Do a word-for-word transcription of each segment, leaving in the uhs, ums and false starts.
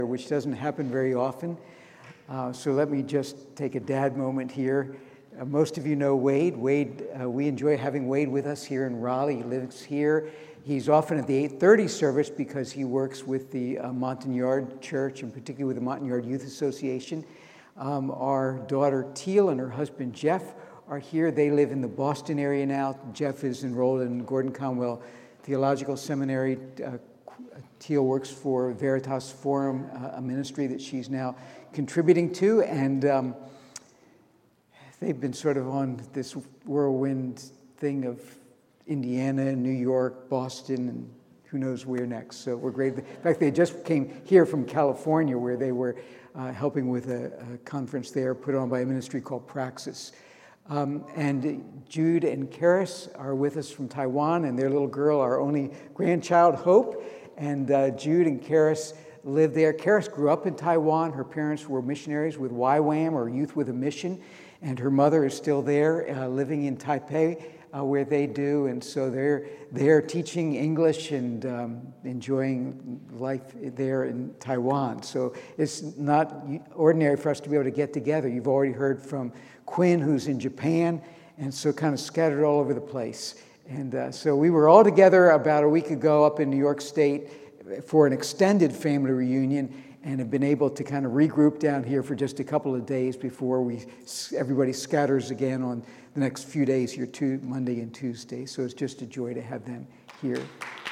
which doesn't happen very often. Uh, so let me just take a dad moment here. Uh, most of you know Wade. Wade, uh, we enjoy having Wade with us here in Raleigh. He lives here. He's often at the eight thirty service because he works with the uh, Montagnard Church, and particularly with the Montagnard Youth Association. Um, our daughter Teal and her husband Jeff are here. They live in the Boston area now. Jeff is enrolled in Gordon Conwell Theological Seminary. Uh, Teal works for Veritas Forum, uh, a ministry that she's now contributing to, and um, they've been sort of on this whirlwind thing of Indiana, New York, Boston, and who knows where next. So we're great. In fact, they just came here from California, where they were uh, helping with a, a conference there put on by a ministry called Praxis. Um, and Jude and Karis are with us from Taiwan, and their little girl, our only grandchild, Hope. And uh, Jude and Karis live there. Karis grew up in Taiwan. Her parents were missionaries with Y WAM, or Youth with a Mission, and her mother is still there, uh, living in Taipei, uh, where they do. And so they're they're teaching English and um, enjoying life there in Taiwan. So it's not ordinary for us to be able to get together. You've already heard from Quinn, who's in Japan, and so kind of scattered all over the place. And uh, so we were all together about a week ago up in New York State for an extended family reunion, and have been able to kind of regroup down here for just a couple of days before we everybody scatters again on the next few days here, too, Monday and Tuesday. So it's just a joy to have them here.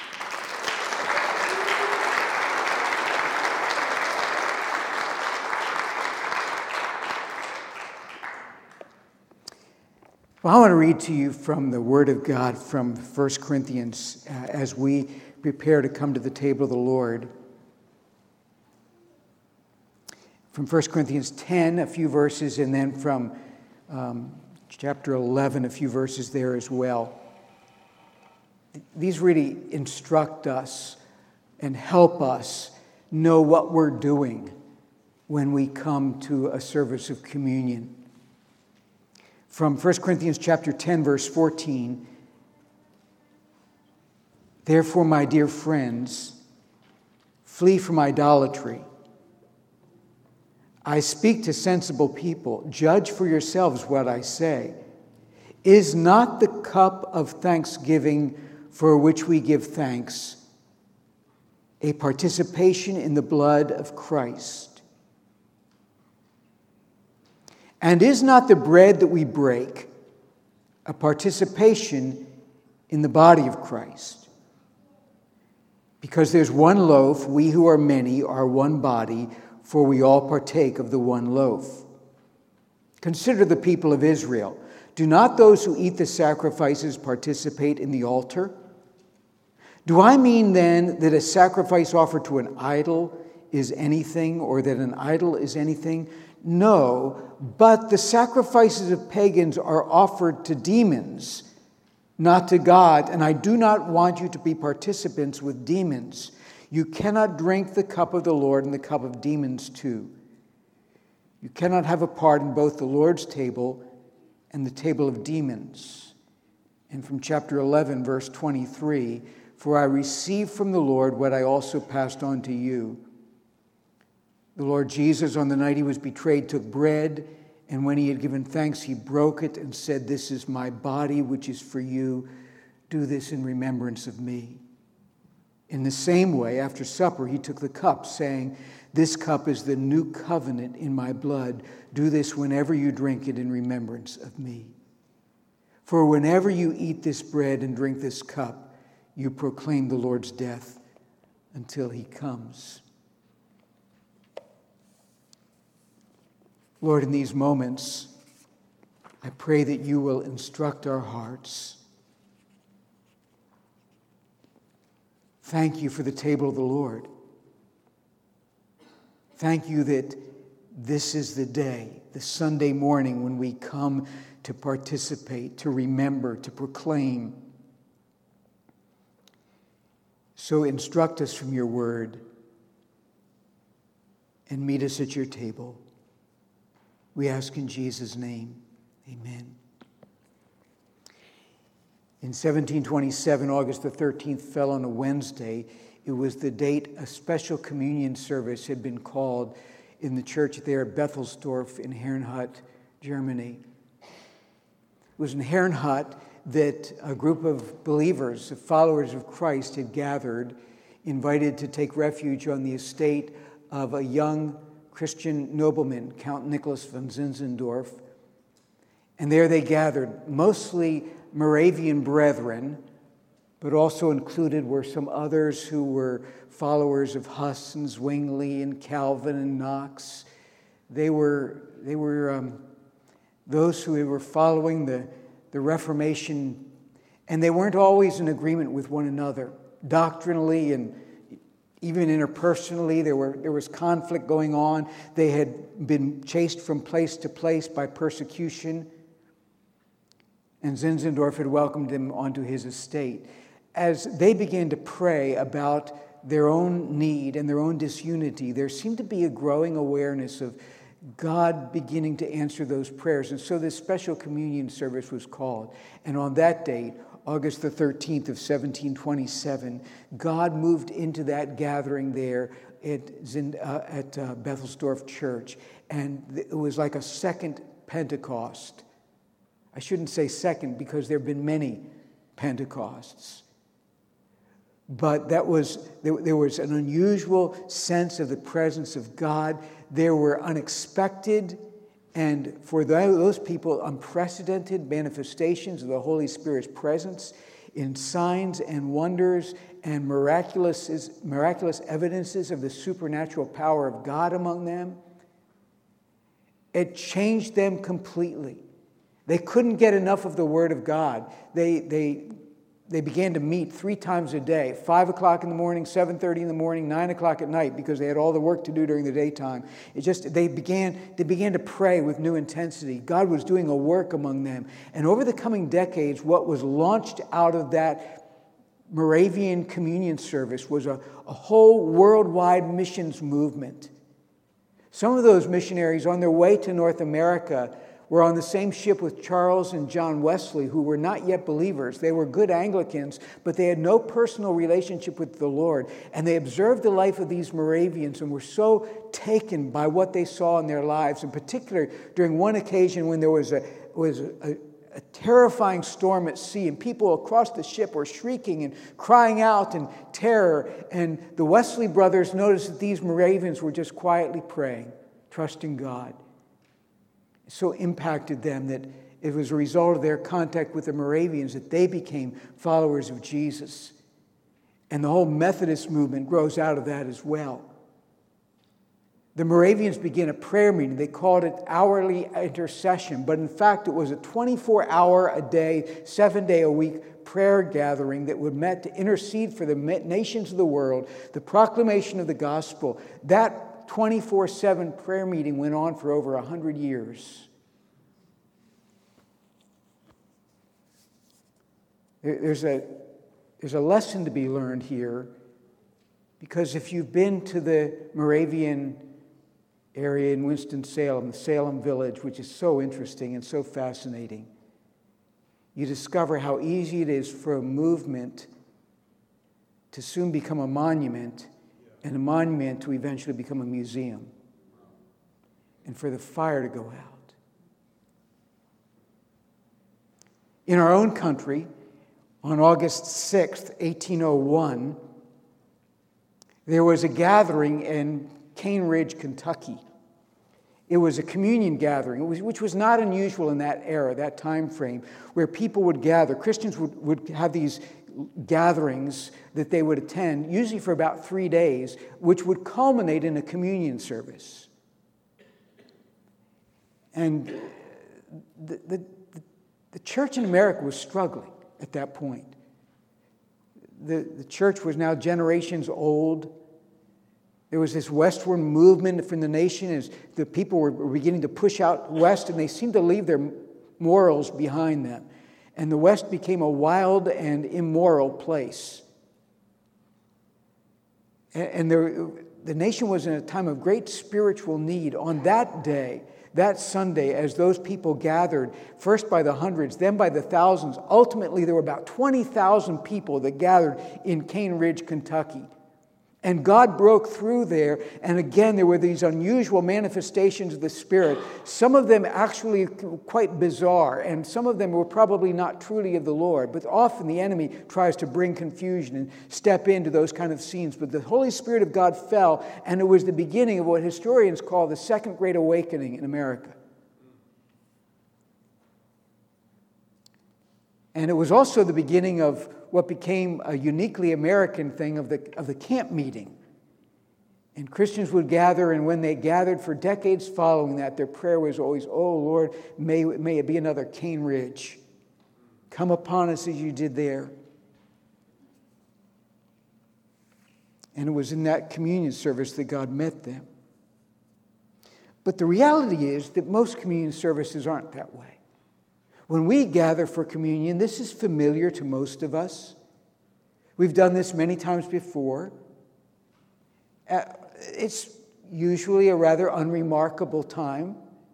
Well, I want to read to you from the Word of God from First Corinthians uh, as we prepare to come to the table of the Lord. From First Corinthians ten, a few verses, and then from um, chapter eleven, a few verses there as well. These really instruct us and help us know what we're doing when we come to a service of communion. From First Corinthians chapter ten, verse fourteen, "Therefore, my dear friends, flee from idolatry. I speak to sensible people. Judge for yourselves what I say. Is not the cup of thanksgiving for which we give thanks a participation in the blood of Christ? And is not the bread that we break a participation in the body of Christ? Because there's one loaf, we who are many are one body, for we all partake of the one loaf. Consider the people of Israel. Do not those who eat the sacrifices participate in the altar? Do I mean then that a sacrifice offered to an idol is anything, or that an idol is anything? No, but the sacrifices of pagans are offered to demons, not to God, and I do not want you to be participants with demons. You cannot drink the cup of the Lord and the cup of demons too. You cannot have a part in both the Lord's table and the table of demons." And from chapter eleven, verse twenty-three, "For I received from the Lord what I also passed on to you. The Lord Jesus, on the night he was betrayed, took bread, and when he had given thanks, he broke it and said, 'This is my body, which is for you. Do this in remembrance of me.' In the same way, after supper, he took the cup, saying, 'This cup is the new covenant in my blood. Do this whenever you drink it in remembrance of me. For whenever you eat this bread and drink this cup, you proclaim the Lord's death until he comes.'" Lord, in these moments, I pray that you will instruct our hearts. Thank you for the table of the Lord. Thank you that this is the day, the Sunday morning, when we come to participate, to remember, to proclaim. So instruct us from your word and meet us at your table. We ask in Jesus' name, amen. In seventeen twenty-seven, August the thirteenth fell on a Wednesday. It was the date a special communion service had been called in the church there at Bethelsdorf in Herrnhut, Germany. It was in Herrnhut that a group of believers, followers of Christ, had gathered, invited to take refuge on the estate of a young Christian nobleman, Count Nicholas von Zinzendorf. And there they gathered, mostly Moravian brethren, but also included were some others who were followers of Huss and Zwingli and Calvin and Knox. They were, they were um, those who were following the, the Reformation, and they weren't always in agreement with one another. Doctrinally and even interpersonally, there were there was conflict going on. They had been chased from place to place by persecution, and Zinzendorf had welcomed them onto his estate. As they began to pray about their own need and their own disunity, there seemed to be a growing awareness of God beginning to answer those prayers. And so this special communion service was called. And on that date, August the thirteenth of seventeen twenty-seven, God moved into that gathering there at, Zin, uh, at uh, Bethelsdorf Church. And it was like a second Pentecost. I shouldn't say second because there have been many Pentecosts. But that was there, there was an unusual sense of the presence of God. There were unexpected and, for those people, unprecedented manifestations of the Holy Spirit's presence in signs and wonders and miraculous, miraculous evidences of the supernatural power of God among them. It changed them completely. They couldn't get enough of the Word of God. They they they began to meet three times a day, five o'clock in the morning, seven thirty in the morning, nine o'clock at night, because they had all the work to do during the daytime. It just they began they began to pray with new intensity. God was doing a work among them. And over the coming decades, what was launched out of that Moravian communion service was a, a whole worldwide missions movement. Some of those missionaries on their way to North America were on the same ship with Charles and John Wesley, who were not yet believers. They were good Anglicans, but they had no personal relationship with the Lord. And they observed the life of these Moravians and were so taken by what they saw in their lives, in particular during one occasion when there was a, was a, a terrifying storm at sea, and people across the ship were shrieking and crying out in terror. And the Wesley brothers noticed that these Moravians were just quietly praying, trusting God. So impacted them that it was a result of their contact with the Moravians that they became followers of Jesus. And the whole Methodist movement grows out of that as well. The Moravians began a prayer meeting. They called it hourly intercession, but in fact it was a twenty-four hour a day, seven day a week prayer gathering that would met to intercede for the nations of the world, the proclamation of the gospel. That twenty-four seven prayer meeting went on for over one hundred years. There's a, there's a lesson to be learned here, because if you've been to the Moravian area in Winston-Salem, the Salem Village, which is so interesting and so fascinating, you discover how easy it is for a movement to soon become a monument, and a monument to eventually become a museum, and for the fire to go out. In our own country, on August sixth, eighteen oh one, there was a gathering in Cane Ridge, Kentucky. It was a communion gathering, which was not unusual in that era, that time frame, where people would gather. Christians would, would have these gatherings that they would attend, usually for about three days, which would culminate in a communion service. And the, the, the church in America was struggling at that point. The, the church was now generations old. There was this westward movement from the nation as the people were beginning to push out west, and they seemed to leave their morals behind them. And the West became a wild and immoral place. And there, the nation was in a time of great spiritual need. On that day, that Sunday, as those people gathered, first by the hundreds, then by the thousands, ultimately there were about twenty thousand people that gathered in Cane Ridge, Kentucky, And God broke through there, and again, there were these unusual manifestations of the Spirit, some of them actually quite bizarre, and some of them were probably not truly of the Lord, but often the enemy tries to bring confusion and step into those kind of scenes. But the Holy Spirit of God fell, and it was the beginning of what historians call the Second Great Awakening in America. And it was also the beginning of what became a uniquely American thing of the, of the camp meeting. And Christians would gather, and when they gathered for decades following that, their prayer was always, oh Lord, may, may it be another Cane Ridge. Come upon us as you did there. And it was in that communion service that God met them. But the reality is that most communion services aren't that way. When we gather for communion, this is familiar to most of us. We've done this many times before. Uh, it's usually a rather unremarkable time.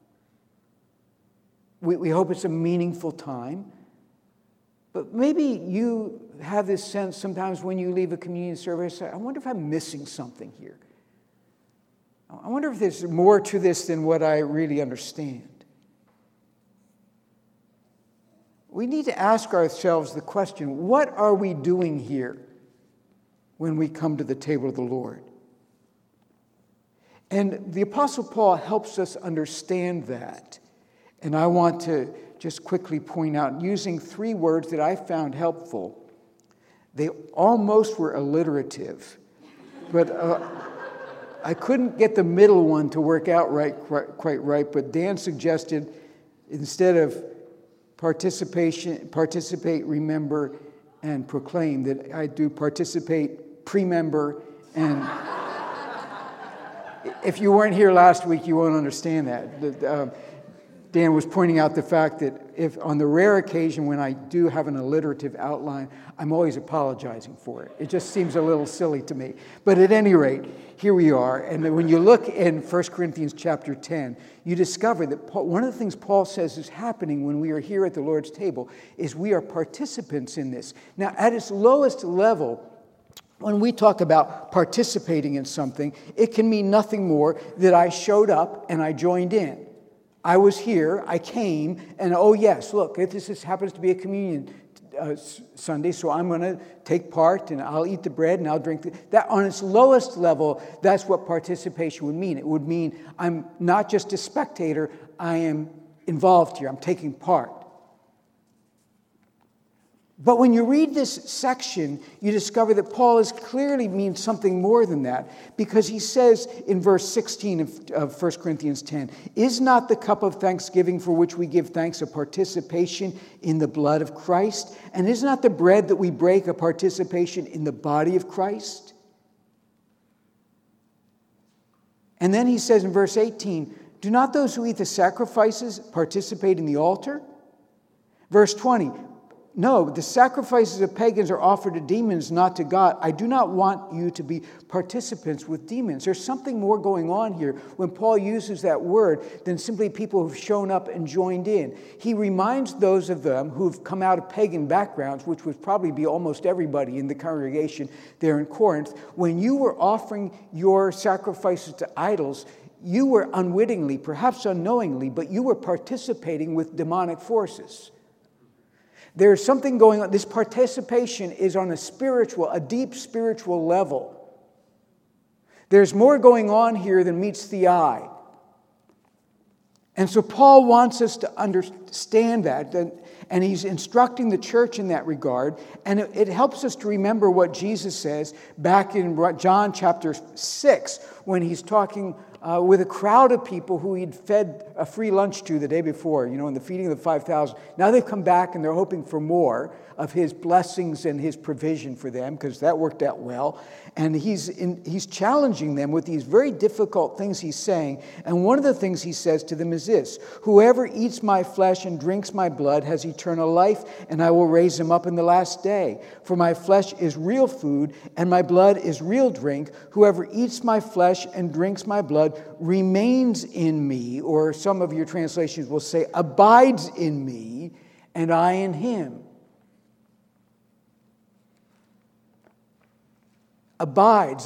We, we hope it's a meaningful time. But maybe you have this sense sometimes when you leave a communion service, I wonder if I'm missing something here. I wonder if there's more to this than what I really understand. We need to ask ourselves the question, what are we doing here when we come to the table of the Lord? And the Apostle Paul helps us understand that. And I want to just quickly point out, using three words that I found helpful. They almost were alliterative, but uh, I couldn't get the middle one to work out right, quite right. But Dan suggested, instead of Participation, participate, remember, and proclaim, that I do participate, pre-member, and if you weren't here last week, you won't understand that. Uh, Dan was pointing out the fact that if on the rare occasion when I do have an alliterative outline, I'm always apologizing for it. It just seems a little silly to me. But at any rate, here we are. And when you look in First Corinthians chapter ten, you discover that Paul, one of the things Paul says is happening when we are here at the Lord's table is we are participants in this. Now, at its lowest level, when we talk about participating in something, it can mean nothing more that I showed up and I joined in. I was here, I came, and oh yes, look, this is, happens to be a communion uh, Sunday, so I'm going to take part, and I'll eat the bread, and I'll drink the, that. On its lowest level, that's what participation would mean. It would mean I'm not just a spectator, I am involved here, I'm taking part. But when you read this section, you discover that Paul is clearly means something more than that, because he says in verse sixteen of, of First Corinthians ten, "Is not the cup of thanksgiving for which we give thanks a participation in the blood of Christ? And is not the bread that we break a participation in the body of Christ?" And then he says in verse eighteen, "Do not those who eat the sacrifices participate in the altar?" Verse twenty, "No, the sacrifices of pagans are offered to demons, not to God. I do not want you to be participants with demons." There's something more going on here when Paul uses that word than simply people who've shown up and joined in. He reminds those of them who've come out of pagan backgrounds, which would probably be almost everybody in the congregation there in Corinth, when you were offering your sacrifices to idols, you were unwittingly, perhaps unknowingly, but you were participating with demonic forces. There's something going on. This participation is on a spiritual, a deep spiritual level. There's more going on here than meets the eye. And so Paul wants us to understand that, and he's instructing the church in that regard. And it, it helps us to remember what Jesus says back in John chapter six, when he's talking Uh, with a crowd of people who he'd fed a free lunch to the day before, you know, in the feeding of the five thousand. Now they've come back and they're hoping for more of his blessings and his provision for them, because that worked out well. And he's in, he's challenging them with these very difficult things he's saying. And one of the things he says to them is this: "Whoever eats my flesh and drinks my blood has eternal life, and I will raise him up in the last day. For my flesh is real food, and my blood is real drink. Whoever eats my flesh and drinks my blood remains in me," or some of your translations will say, "abides in me, and I in him." Abides, that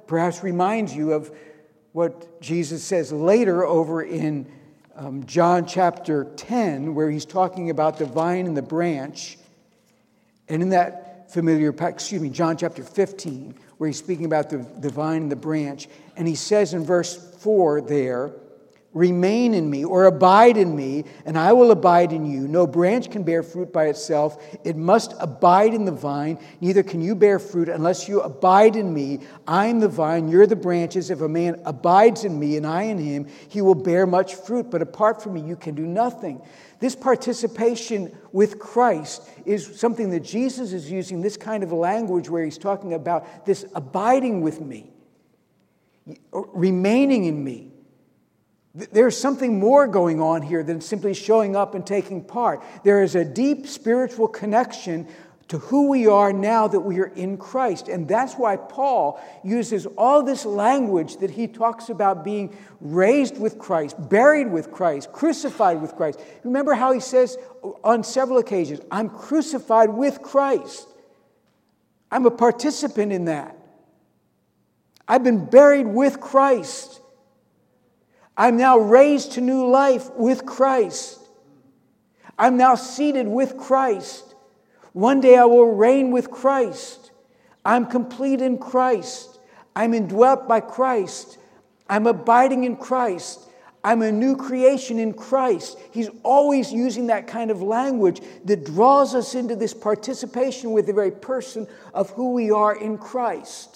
perhaps reminds you of what Jesus says later over in um, John chapter ten, where he's talking about the vine and the branch. And in that familiar, excuse me, John chapter fifteen, where he's speaking about the, the vine and the branch. And he says in verse four there, remain in me, or abide in me, and I will abide in you. No branch can bear fruit by itself. It must abide in the vine. Neither can you bear fruit unless you abide in me. I am the vine, you're the branches. If a man abides in me and I in him, he will bear much fruit. But apart from me, you can do nothing. This participation with Christ is something that Jesus is using, this kind of language where he's talking about this abiding with me, remaining in me. There's something more going on here than simply showing up and taking part. There is a deep spiritual connection to who we are now that we are in Christ. And that's why Paul uses all this language that he talks about being raised with Christ, buried with Christ, crucified with Christ. Remember how he says on several occasions, I'm crucified with Christ. I'm a participant in that. I've been buried with Christ. I'm now raised to new life with Christ. I'm now seated with Christ. One day I will reign with Christ. I'm complete in Christ. I'm indwelt by Christ. I'm abiding in Christ. I'm a new creation in Christ. He's always using that kind of language that draws us into this participation with the very person of who we are in Christ.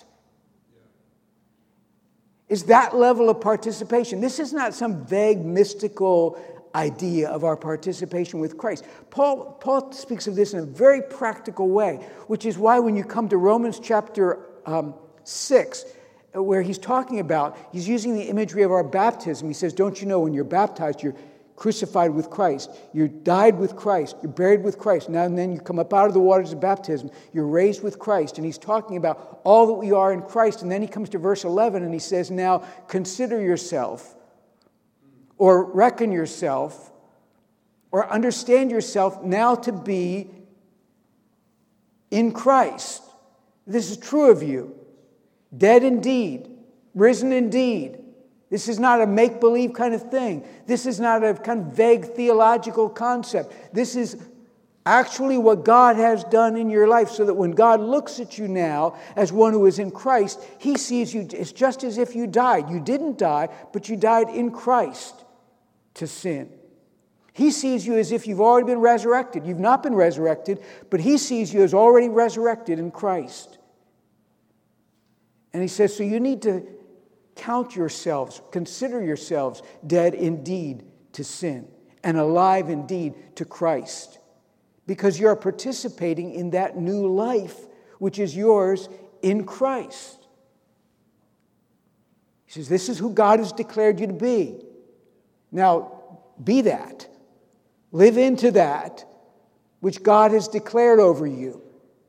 Is that level of participation. This is not some vague, mystical idea of our participation with Christ. Paul, Paul speaks of this in a very practical way, which is why when you come to Romans chapter um, six, where he's talking about, he's using the imagery of our baptism. He says, don't you know when you're baptized, you're crucified with Christ. You died with Christ. You're buried with Christ. Now and then you come up out of the waters of baptism. You're raised with Christ. And he's talking about all that we are in Christ. And then he comes to verse eleven and he says, now consider yourself, or reckon yourself, or understand yourself now to be in Christ. This is true of you. Dead indeed, risen indeed. This is not a make-believe kind of thing. This is not a kind of vague theological concept. This is actually what God has done in your life, so that when God looks at you now as one who is in Christ, he sees you, it's just as if you died. You didn't die, but you died in Christ to sin. He sees you as if you've already been resurrected. You've not been resurrected, but he sees you as already resurrected in Christ. And he says, so you need to count yourselves, consider yourselves dead indeed to sin and alive indeed to Christ, because you're participating in that new life which is yours in Christ. He says, this is who God has declared you to be. Now, be that. Live into that which God has declared over you.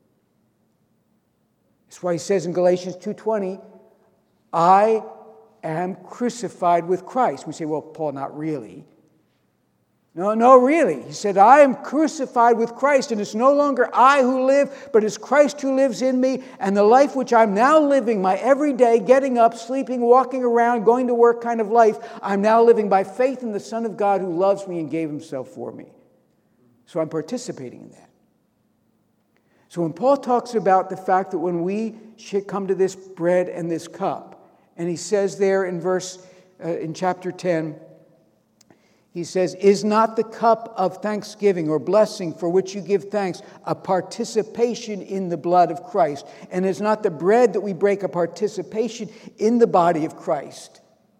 That's why he says in Galatians two twenty, I am crucified with Christ. We say, well, Paul, not really. No, no, really. He said, I am crucified with Christ, and it's no longer I who live, but it's Christ who lives in me, and the life which I'm now living, my everyday getting up, sleeping, walking around, going to work kind of life, I'm now living by faith in the Son of God who loves me and gave himself for me. So I'm participating in that. So when Paul talks about the fact that when we should come to this bread and this cup, and he says there in verse, uh, in chapter ten, he says, is not the cup of thanksgiving or blessing for which you give thanks a participation in the blood of Christ? And is not the bread that we break a participation in the body of Christ?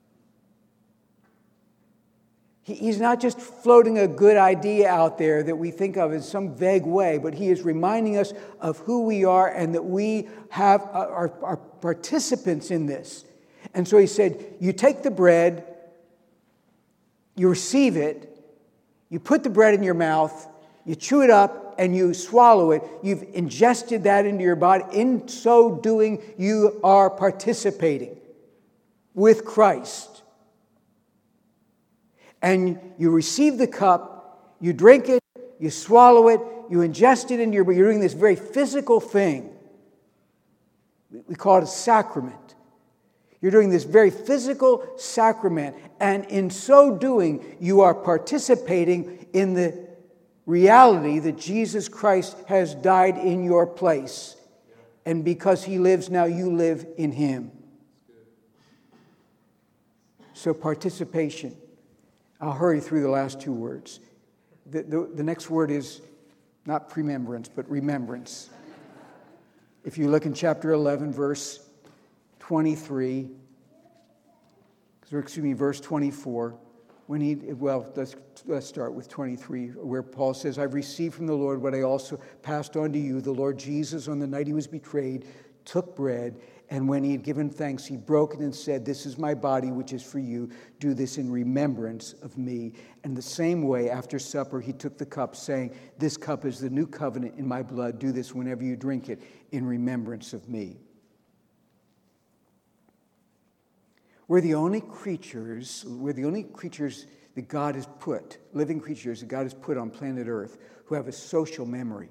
He's not just floating a good idea out there that we think of in some vague way, but he is reminding us of who we are and that we have are, are participants in this. And so he said, you take the bread, you receive it, you put the bread in your mouth, you chew it up, and you swallow it. You've ingested that into your body. In so doing, you are participating with Christ. And you receive the cup, you drink it, you swallow it, you ingest it into your body. You're doing this very physical thing. We call it a sacrament. You're doing this very physical sacrament, and in so doing, you are participating in the reality that Jesus Christ has died in your place. And because he lives now, you live in him. So participation. I'll hurry through the last two words. The, the, the next word is not premembrance, but remembrance. If you look in chapter eleven, verse twenty-three, or excuse me, verse twenty-four, when he, well, let's, let's start with twenty-three, where Paul says, I've received from the Lord what I also passed on to you. The Lord Jesus, on the night he was betrayed, took bread, and when he had given thanks, he broke it and said, this is my body, which is for you. Do this in remembrance of me. And the same way, after supper, he took the cup, saying, this cup is the new covenant in my blood. Do this whenever you drink it in remembrance of me. We're the only creatures, we're the only creatures that God has put, living creatures that God has put on planet Earth, who have a social memory.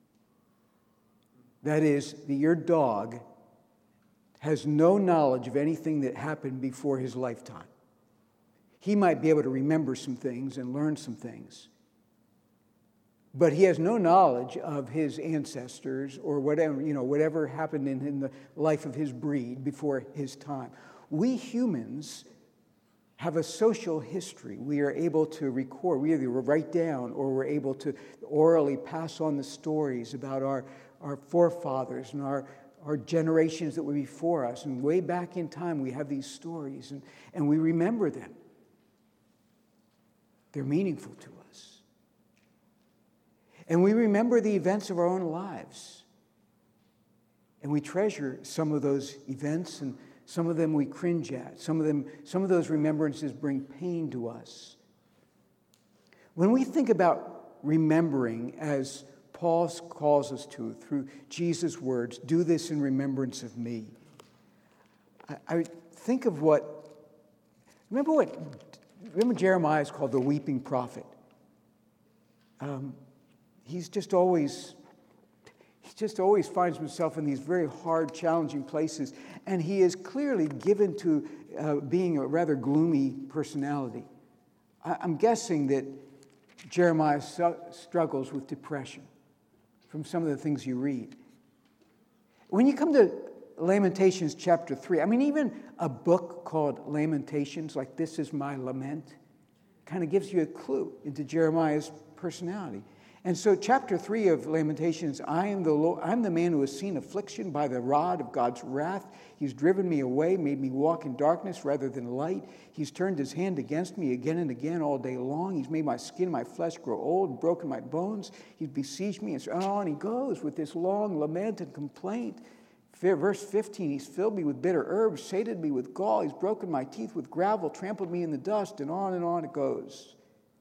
That is, that your dog has no knowledge of anything that happened before his lifetime. He might be able to remember some things and learn some things, but he has no knowledge of his ancestors or whatever, you know, whatever happened in, in the life of his breed before his time. We humans have a social history. We are able to record. We either write down or we're able to orally pass on the stories about our, our forefathers and our, our generations that were before us. And way back in time, we have these stories, and, and we remember them. They're meaningful to us. And we remember the events of our own lives. And we treasure some of those events, and some of them we cringe at. Some of them, some of those remembrances bring pain to us. When we think about remembering, as Paul calls us to through Jesus' words, do this in remembrance of me. I, I think of what, remember what, remember Jeremiah is called the weeping prophet. Um, he's just always, he just always finds himself in these very hard, challenging places. And he is clearly given to uh, being a rather gloomy personality. I, I'm guessing that Jeremiah su- struggles with depression from some of the things you read. When you come to Lamentations chapter three, I mean, even a book called Lamentations, like This Is My Lament, kind of gives you a clue into Jeremiah's personality. And so chapter three of Lamentations, I am the Lord, I'm the man who has seen affliction by the rod of God's wrath. He's driven me away, made me walk in darkness rather than light. He's turned his hand against me again and again all day long. He's made my skin, my flesh grow old, broken my bones. He's besieged me, and so on he goes with this long lament and complaint. Verse fifteen, he's filled me with bitter herbs, sated me with gall. He's broken my teeth with gravel, trampled me in the dust, and on and on it goes.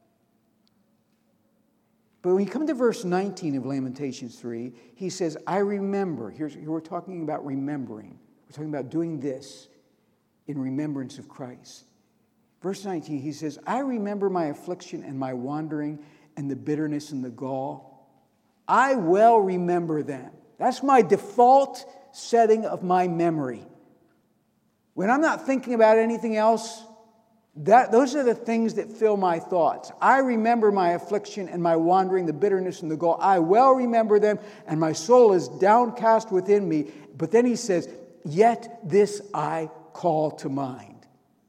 But when you come to verse nineteen of Lamentations three, he says, I remember. Here's, here we're talking about remembering. We're talking about doing this in remembrance of Christ. Verse nineteen, he says, I remember my affliction and my wandering and the bitterness and the gall. I well remember them. That's my default setting of my memory. When I'm not thinking about anything else, That, those are the things that fill my thoughts. I remember my affliction and my wandering, the bitterness and the gall. I well remember them, and my soul is downcast within me. But then he says, yet this I call to mind.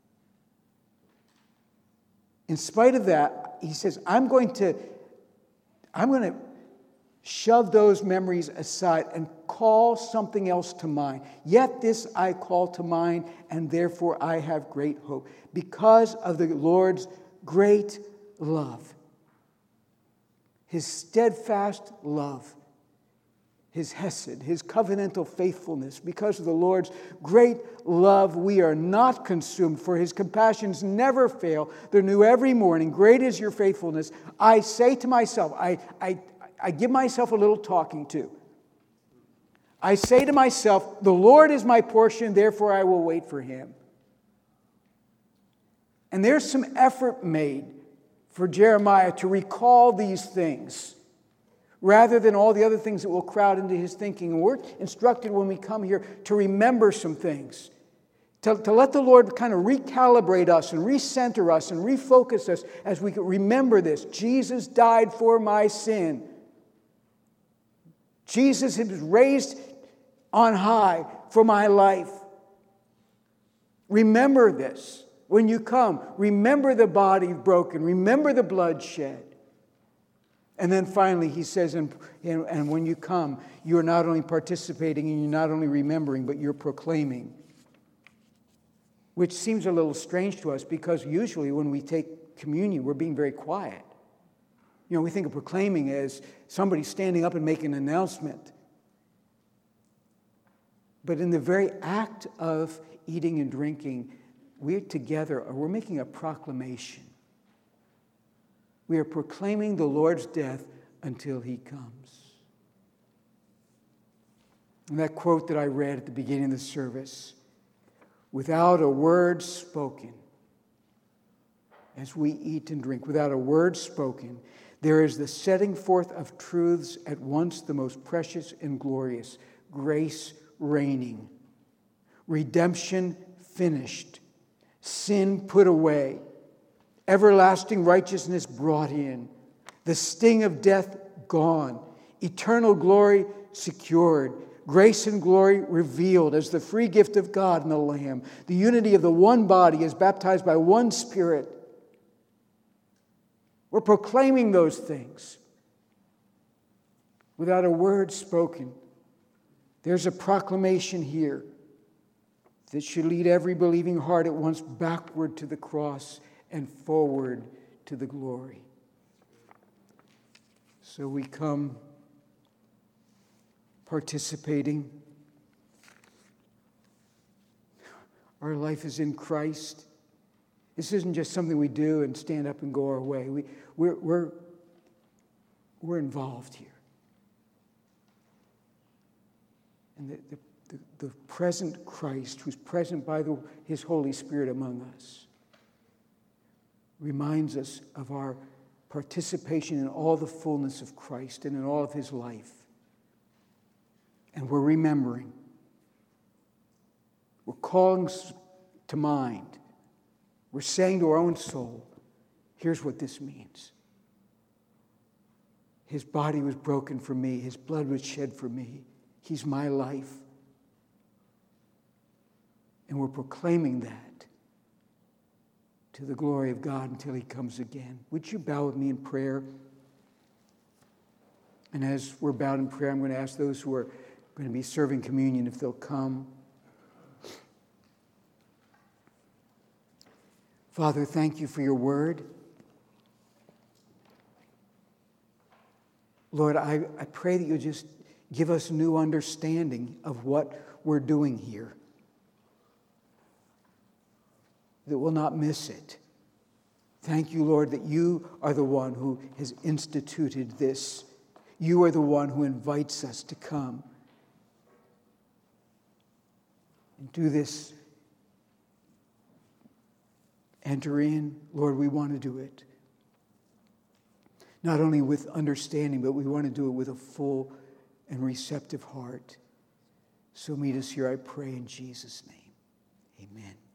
In spite of that, he says, I'm going to, I'm going to shove those memories aside and call something else to mind. Yet this I call to mind, and therefore I have great hope. Because of the Lord's great love, his steadfast love, his hesed, his covenantal faithfulness, because of the Lord's great love, we are not consumed, for his compassions never fail. They're new every morning. Great is your faithfulness. I say to myself, I, I, I give myself a little talking to. I say to myself, the Lord is my portion, therefore I will wait for him. And there's some effort made for Jeremiah to recall these things rather than all the other things that will crowd into his thinking. And we're instructed when we come here to remember some things. To, to let the Lord kind of recalibrate us and recenter us and refocus us as we remember this. Jesus died for my sin. Jesus was raised on high for my life. Remember this when you come. Remember the body broken. Remember the blood shed. And then finally he says, and, and when you come, you're not only participating and you're not only remembering, but you're proclaiming. Which seems a little strange to us because usually when we take communion, we're being very quiet. You know, we think of proclaiming as somebody standing up and making an announcement. But in the very act of eating and drinking, we're together, or we're making a proclamation. We are proclaiming the Lord's death until he comes. And that quote that I read at the beginning of the service, without a word spoken, as we eat and drink, without a word spoken, there is the setting forth of truths at once the most precious and glorious, grace reigning, redemption finished, sin put away, everlasting righteousness brought in, the sting of death gone, eternal glory secured, grace and glory revealed as the free gift of God and the Lamb, the unity of the one body as baptized by one Spirit. We're proclaiming those things without a word spoken. There's a proclamation here that should lead every believing heart at once backward to the cross and forward to the glory. So we come participating. Our life is in Christ. This isn't just something we do and stand up and go our way. We, we're, we're, we're involved here. And the, the, the, the present Christ, who's present by the, his Holy Spirit among us, reminds us of our participation in all the fullness of Christ and in all of his life. And we're remembering. We're calling to mind. We're saying to our own soul, here's what this means. His body was broken for me. His blood was shed for me. He's my life. And we're proclaiming that to the glory of God until he comes again. Would you bow with me in prayer? And as we're bowed in prayer, I'm going to ask those who are going to be serving communion if they'll come. Father, thank you for your word. Lord, I, I pray that you'll just give us new understanding of what we're doing here, that we'll not miss it. Thank you, Lord, that you are the one who has instituted this. You are the one who invites us to come and do this. Enter in. Lord, we want to do it. Not only with understanding, but we want to do it with a full and receptive heart. So meet us here, I pray, in Jesus' name. Amen.